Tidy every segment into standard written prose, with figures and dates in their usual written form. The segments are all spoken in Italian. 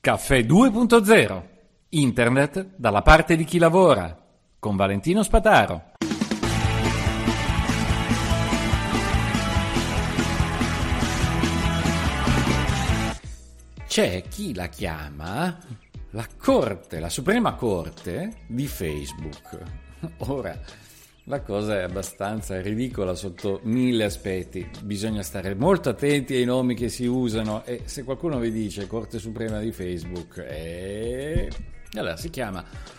Caffè 2.0. Internet dalla parte di chi lavora. Con Valentino Spataro. C'è chi la chiama la Corte, la Suprema Corte di Facebook. Ora, la cosa è abbastanza ridicola sotto 1000 aspetti. Bisogna stare molto attenti ai nomi che si usano e se qualcuno vi dice Corte Suprema di Facebook, allora si chiama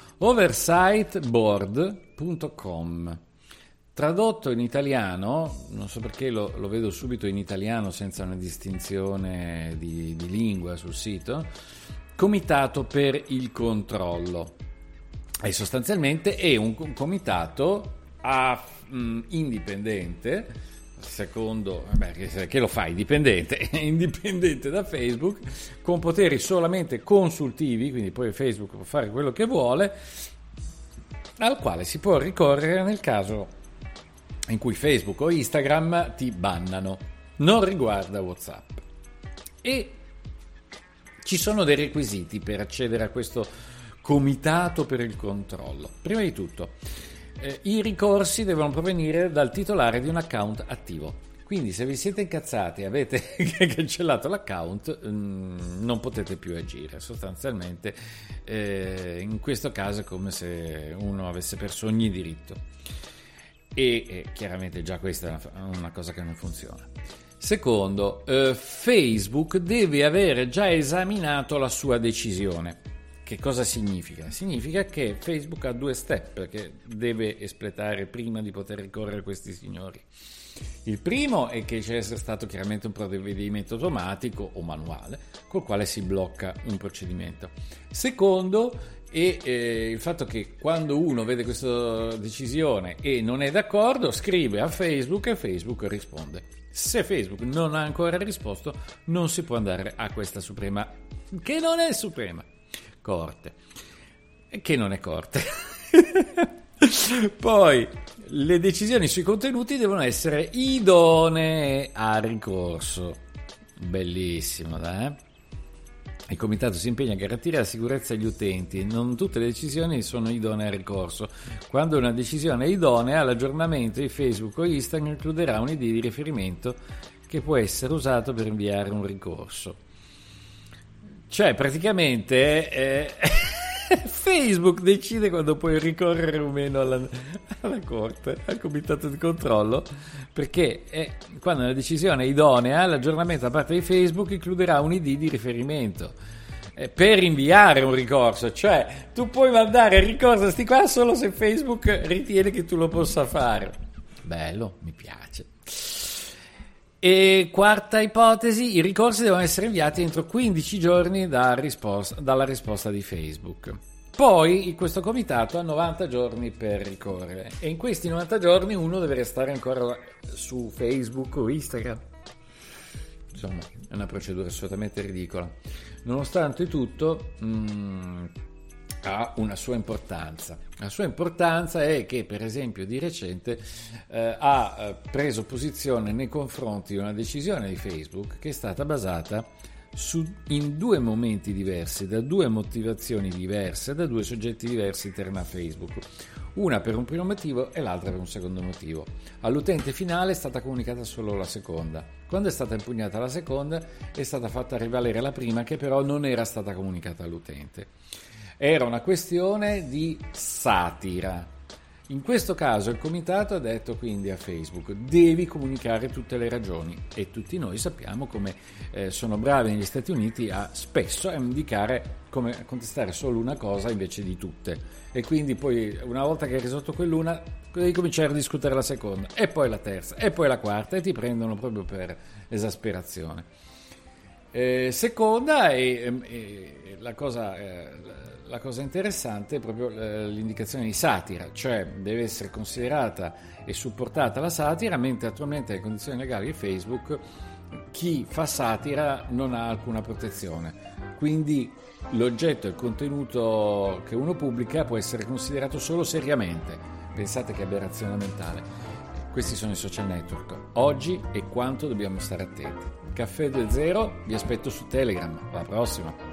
oversightboard.com. Tradotto in italiano, non so perché lo vedo subito in italiano senza una distinzione di lingua sul sito, Comitato per il controllo. E sostanzialmente è un comitato indipendente, secondo che lo fa indipendente da Facebook, con poteri solamente consultivi, quindi poi Facebook può fare quello che vuole, al quale si può ricorrere nel caso in cui Facebook o Instagram ti bannano. Non riguarda WhatsApp. E ci sono dei requisiti per accedere a questo comitato per il controllo. Prima di tutto, i ricorsi devono provenire dal titolare di un account attivo. Quindi se vi siete incazzati e avete cancellato l'account, non potete più agire. Sostanzialmente in questo caso è come se uno avesse perso ogni diritto. E chiaramente già questa è una cosa che non funziona. Secondo, Facebook deve avere già esaminato la sua decisione. Che cosa significa? Significa che Facebook ha 2 step che deve espletare prima di poter ricorrere a questi signori. Il primo è che c'è stato chiaramente un provvedimento automatico o manuale col quale si blocca un procedimento. Secondo è il fatto che quando uno vede questa decisione e non è d'accordo, scrive a Facebook e Facebook risponde. Se Facebook non ha ancora risposto, non si può andare a questa Suprema, che non è Suprema Corte, che non è Corte. Poi le decisioni sui contenuti devono essere idonee a ricorso. Bellissimo, dai. Il comitato si impegna a garantire la sicurezza agli utenti. Non tutte le decisioni sono idonee a ricorso. Quando una decisione è idonea, l'aggiornamento di Facebook o Instagram includerà un ID di riferimento che può essere usato per inviare un ricorso. Cioè, praticamente Facebook decide quando puoi ricorrere o meno alla Corte, al comitato di controllo, perché quando una decisione è idonea, l'aggiornamento da parte di Facebook includerà un ID di riferimento per inviare un ricorso. Cioè, tu puoi mandare il ricorso a sti qua solo se Facebook ritiene che tu lo possa fare. Bello, mi piace. E quarta ipotesi, i ricorsi devono essere inviati entro 15 giorni dalla risposta di Facebook. Poi questo comitato ha 90 giorni per ricorrere e in questi 90 giorni uno deve restare ancora su Facebook o Instagram. Insomma, è una procedura assolutamente ridicola. Nonostante tutto, ha una sua importanza. La sua importanza è che, per esempio, di recente ha preso posizione nei confronti di una decisione di Facebook che è stata basata in 2 momenti diversi, da 2 motivazioni diverse, da 2 soggetti diversi interni a Facebook. Una per un primo motivo e l'altra per un secondo motivo. All'utente finale è stata comunicata solo la seconda. Quando è stata impugnata la seconda è stata fatta rivalere la prima, che però non era stata comunicata all'utente. Era una questione di satira. In questo caso il comitato ha detto quindi a Facebook: devi comunicare tutte le ragioni, e tutti noi sappiamo come sono bravi negli Stati Uniti spesso a indicare come contestare solo una cosa invece di tutte, e quindi poi una volta che hai risolto quell'una devi cominciare a discutere la seconda e poi la terza e poi la quarta e ti prendono proprio per esasperazione. Seconda la cosa interessante è proprio l'indicazione di satira, cioè deve essere considerata e supportata la satira, mentre attualmente le condizioni legali di Facebook chi fa satira non ha alcuna protezione, quindi l'oggetto e il contenuto che uno pubblica può essere considerato solo seriamente. Pensate che aberrazione mentale. Questi sono i social network. Oggi e quanto dobbiamo stare attenti. Caffè 2.0, vi aspetto su Telegram. Alla prossima.